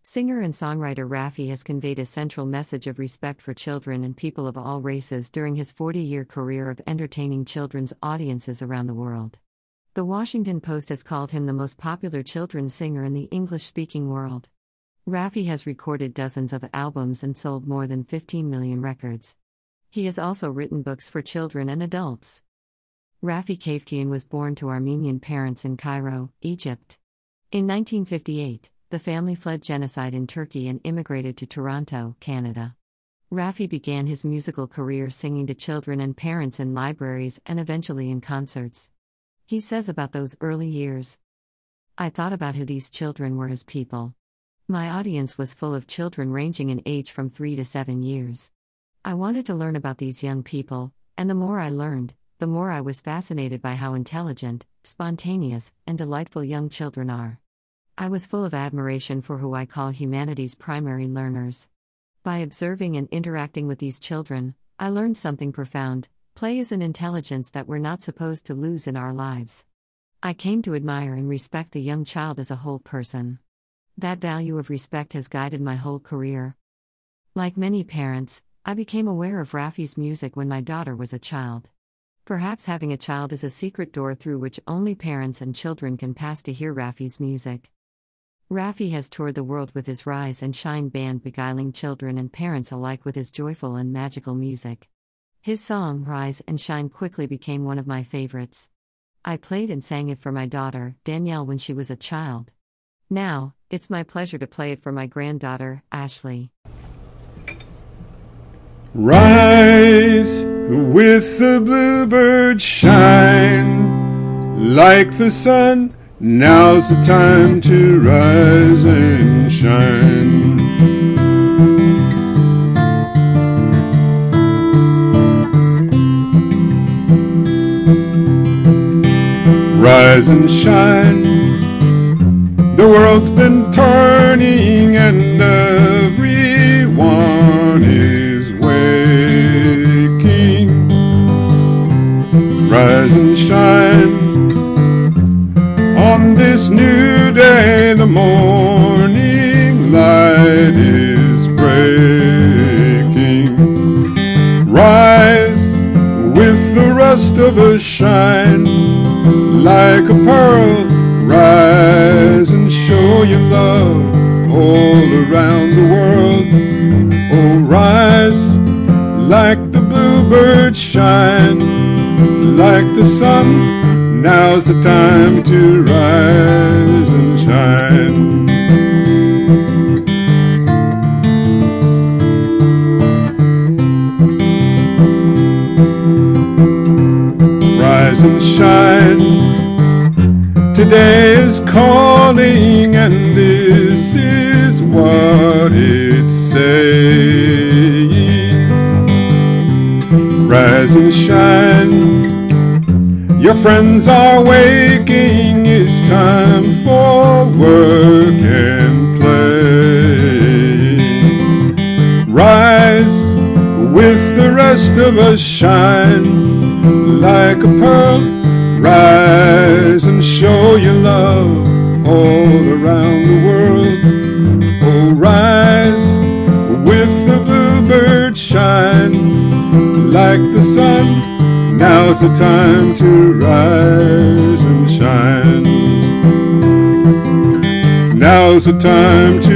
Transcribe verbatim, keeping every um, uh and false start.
Singer and songwriter Raffi has conveyed a central message of respect for children and people of all races during his forty-year career of entertaining children's audiences around the world. The Washington Post has called him the most popular children's singer in the English-speaking world. Raffi has recorded dozens of albums and sold more than fifteen million records. He has also written books for children and adults. Raffi Kafkian was born to Armenian parents in Cairo, Egypt. In nineteen fifty-eight, the family fled genocide in Turkey and immigrated to Toronto, Canada. Raffi began his musical career singing to children and parents in libraries and eventually in concerts. He says about those early years, "I thought about who these children were as people. My audience was full of children ranging in age from three to seven years. I wanted to learn about these young people, and the more I learned, the more I was fascinated by how intelligent, spontaneous, and delightful young children are. I was full of admiration for who I call humanity's primary learners. By observing and interacting with these children, I learned something profound. Play is an intelligence that we're not supposed to lose in our lives. I came to admire and respect the young child as a whole person. That value of respect has guided my whole career." Like many parents, I became aware of Raffi's music when my daughter was a child. Perhaps having a child is a secret door through which only parents and children can pass to hear Raffi's music. Raffi has toured the world with his Rise and Shine band, beguiling children and parents alike with his joyful and magical music. His song, Rise and Shine, quickly became one of my favorites. I played and sang it for my daughter, Danielle, when she was a child. Now, it's my pleasure to play it for my granddaughter, Ashley. Rise with the bluebird shine, like the sun, now's the time to rise and shine. Rise and shine, the world's been turning and everyone is waking. Rise and shine, on this new day the morning light is breaking. Rise with the rest of us shine, like a pearl. Rise and show your love all around the world. Oh, rise like the bluebird shine, like the sun. Now's the time to rise and shine. Rise and shine. Today is calling, and this is what it's saying. Rise and shine. Your friends are waking, it's time for work and play. Rise with the rest of us shine, like a pearl. Rise and show your love all around the world. Oh, rise with the bluebird shine, like the sun. Now's the time to rise and shine. Now's the time to